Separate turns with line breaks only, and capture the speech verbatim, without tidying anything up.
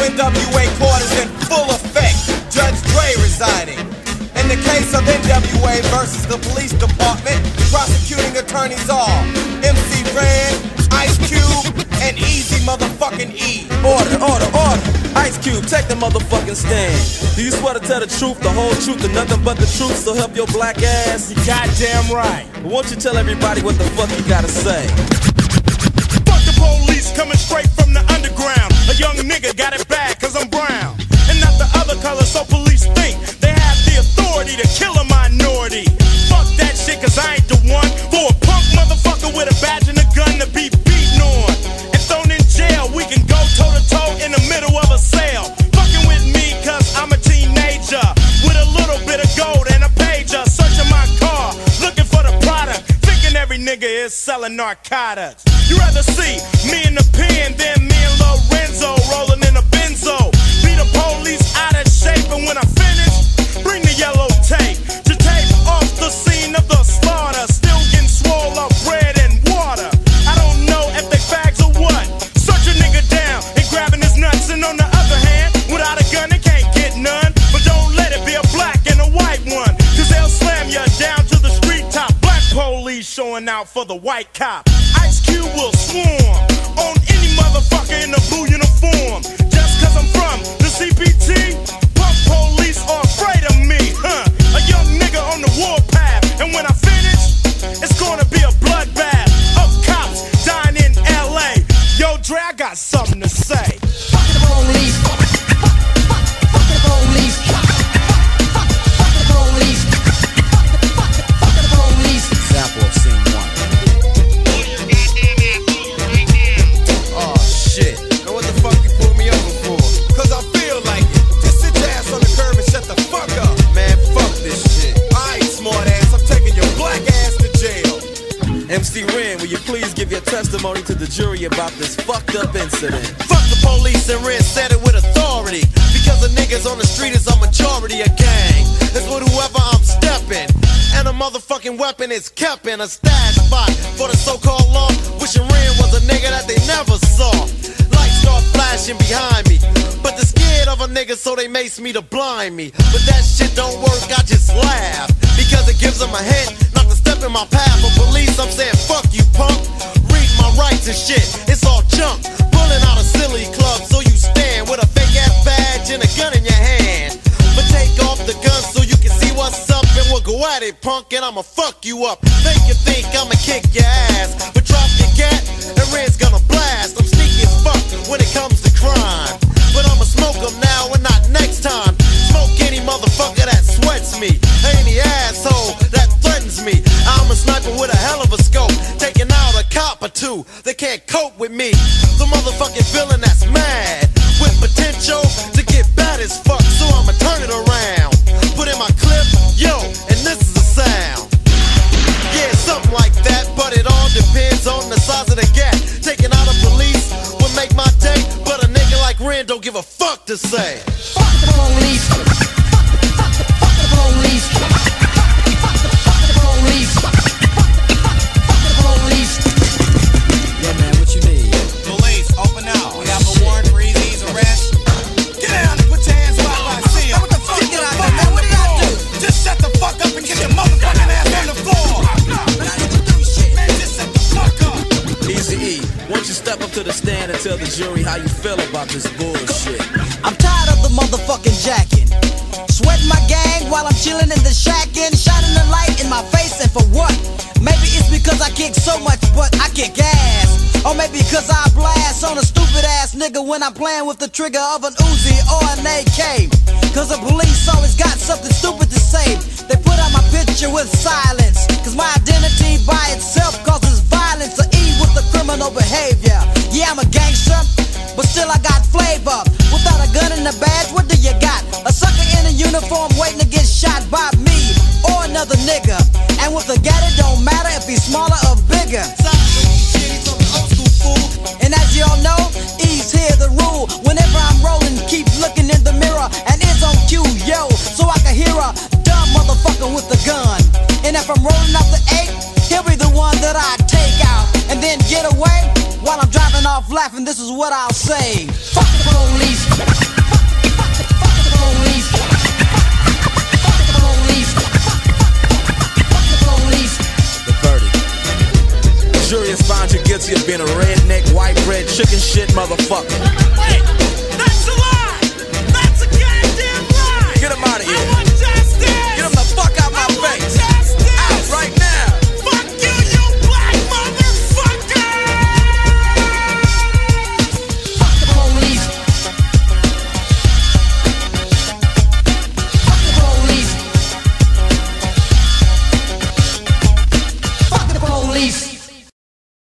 N W A court is in full effect. Judge Dre residing. In the case of N W A versus the police department, prosecuting attorneys are M C Ren, Ice Cube, and Easy motherfucking E.
Order, order, order. Ice Cube, take the motherfucking stand. Do you swear to tell the truth, the whole truth, and nothing but the truth, so help your black ass?
You goddamn right.
Won't you tell everybody what the fuck you gotta say?
Fuck the police coming straight from the underground. A young nigga got it bad cause I'm brown. And not the other color, so police think they have the authority to kill a minority. Fuck that shit cause I ain't the one for a punk motherfucker with a badge and a gun to be beaten on and thrown in jail. We can go toe to toe in the middle of a sale. Fucking with me cause I'm a teenager with a little bit of gold and a pager. Searching my car, looking for the product, thinking every nigga is selling narcotics. You rather see me in the pen than me and Lorenzo rolling in a benzo. Be the police out of shape, and when I finish, bring the yellow tape to tape off the scene of the slaughter. Still getting swole up bread and water. I don't know if they fags or what. Search a nigga down and grabbing his nuts, and on the other hand, without a gun they can't get none. But don't let it be a black and a white one, cause they'll slam you down to the street top. Black police showing out for the white cop. Ice Cube will swarm on any motherfucker in a blue uniform. Just cause I'm from the C P T, punk police are afraid of me, huh? A young nigga on the warpath, and when I finish, it's gonna be a bloodbath of cops dying in L A. Yo, Dre, I got something to say.
Fuck the police. Fuck, fuck, fuck, fuck the police. Fuck, fuck, fuck the police. Fuck, fuck, fuck the police.
Example of scene one.
Oh shit. Now what the fuck you pulled me over for? Cause I feel like it. Just sit your ass on the curb and shut the fuck up. Man, fuck this shit. I ain't smart ass. I'm taking your black ass to jail.
M C Ren, will you please give your testimony to the jury about this fucked up incident?
Fuck the police, and Ren said it with authority. Because the niggas on the street is a majority of gang. It's with whoever I'm stepping. And a motherfucking weapon is kept in a stash spot for the so-called law. Wishing Ren was a nigga that they never saw. Lights start flashing behind me, but they're scared of a nigga, so they mace me to blind me. But that shit don't work, I just laugh, because it gives them a hint not to step in my path. For police, I'm saying fuck you, punk. Read my rights and shit, it's all junk. Pulling out a silly club, so you stand with a fake ass badge and a gun in your hand. But take off the gun so you can see what's up, and we'll go at it, punk, and I'ma fuck you up. Make you think I'ma kick your ass, but drop your gat, and Ren's gonna blast. I'm sneaky as fuck when it comes to crime, but I'ma smoke them now and not next time. Smoke any motherfucker that sweats me, any asshole that threatens me. I'm a sniper with a hell of a scope, taking out a cop or two. They can't cope with me. The motherfucking villain that's mad with potential to get bad as fuck, so I'ma turn it around. Put in my clip, yo, and this is the sound. Yeah, something like that, but it all depends on the size of the gap. Taking out a police would make my day, but a nigga like Ren don't give a fuck to say.
Fuck the police. Fuck, fuck, fuck the police. Fuck, fuck, fuck the police. Fuck, fuck, fuck the police.
Yeah, man, what you need?
Police, open up. We have a warrant for Easy's arrest. Get down and put your hands where I see him. What the fuck? Get out there, man. What did I do? Just shut the fuck up and get your motherfucking ass on the floor. Man, I didn't do shit. Man, just shut the fuck up.
Easy E, won't you step up to the stand and tell the jury how you feel about this bullshit?
I'm tired of the motherfucking jacking. Sweating my gang while I'm chilling in the shack and shining the light in my face, and for what? Maybe it's because I kick so much, but I kick ass. Or maybe because I blast on a stupid ass nigga when I'm playing with the trigger of an Uzi or an A K. Cause the police always got something stupid to say. They put out my picture with silence, cause my identity by itself causes violence. Or E with the criminal behavior. Yeah, I'm a gangster, but still I got flavor. Without a gun and a badge, what do you got? A sucker in a uniform waiting to get shot by me or another nigga. And with a gat, it don't matter if he's smaller or bigger. And as y'all know, E's here the rule. Whenever I'm rolling, keep looking in the mirror, and it's on cue, yo, so I can hear a dumb motherfucker with a gun. And if I'm rolling up the eight, he'll be the one that I take out and then get away. While I'm driving off laughing, this is what I'll say. Fuck the police. Fuck, fuck, fuck the police. Fuck the police. Fuck the police.
The verdict. The jury has found you guilty of being a redneck, white bread, chicken shit motherfucker.